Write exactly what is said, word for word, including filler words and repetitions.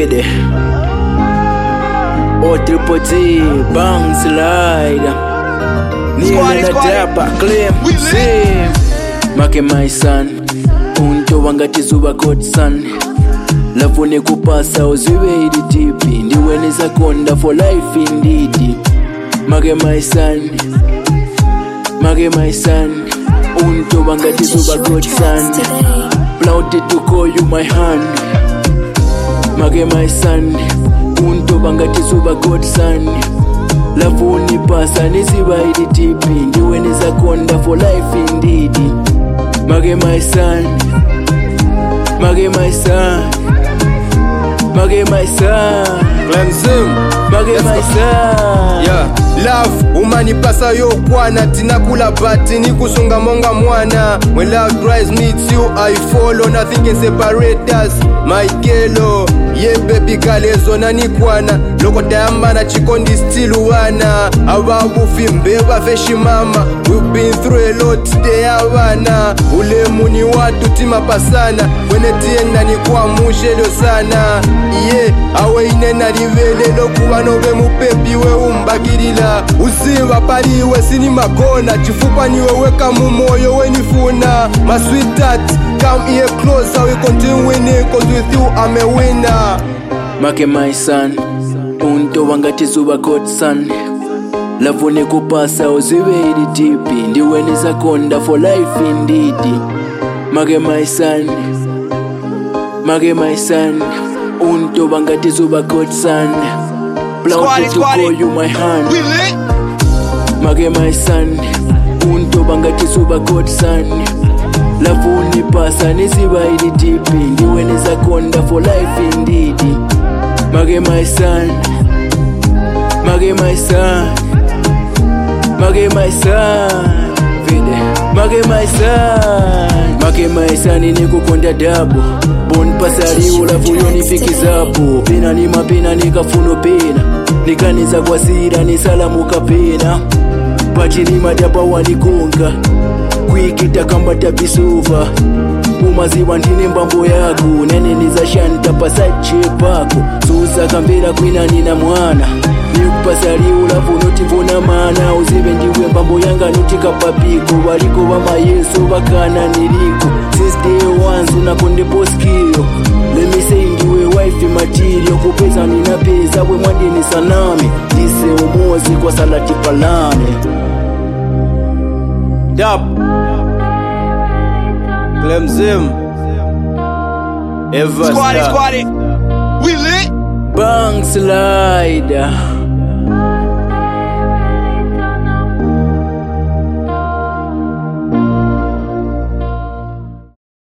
Vede O triple T Bang slide Nile na japa claim Same Make my son Unto wangati zuba court son Lafune kupasa uziwe idi tipi Ndiwe nisa konda for life indeed Make my son Make my son Unto wangati zuba court son Proud to call you my hand Make my son Unto wangati zuba court son Lafune pasa nisiba idi tipi Ndiwe nisa konda for life indeed Make my son Make my son Make my son Clemson Make my son Yeah Love umani pasa yo kwana tinakula bati ni kusunga monga mwana When love drives meets you I follow Nothing can separate us My kelo Yeah baby kalezo na ni kwana Loko tayamba na chikondi still wana Ababu fimbe bafeshi mama We've been through a lot stay awana Ule muni watu tima pasana Wene tienda ni kwa mushelo sana Yeah awe inena rivele Lokuwa nove mupepi we umbakirila Usiwa pariwe sini makona Chifupa niwe weka mumoyo wenifuna My sweetheart come here closer We continue winning cause with you I'm a winner Make my son Unto wangati zuba court son Lavune kupasa uziwe idi tipi Ndiwe nisa konda for life indeed Make my son Make my son Unto wangati zuba court son Proud to call you my hand Make my son Unto wangati zuba court son Lavune pasa nisiba idi tipi Ndiwe nisa konda for life indeed Make my son Make my son Make my son Vide Make my son Make my son niku konda dabo Bon pasari ulafu yonifiki zapo Pina ni mapina nikafuno pina Nikaniza kwa sira ni salamu kapina Pachi ni madaba wanikunga Kuikita kambata bisuva Umaziwa ndine mbambo yaku Nene niza shanta pasache pako Susa kambira kwina nina mwana Nikupasari ulafu notivuna mana Uzive ndiwe mbambo yanga nutika papiko Waliko wama yesu wakana niliko Since day one unakonde poskio Let me say ndiwe wife material Kupeza nina pesa we mwandi ni sanami Dise umozi kwa salati palame Dab Clemson Ever Squatty, squatty We lit Bang slide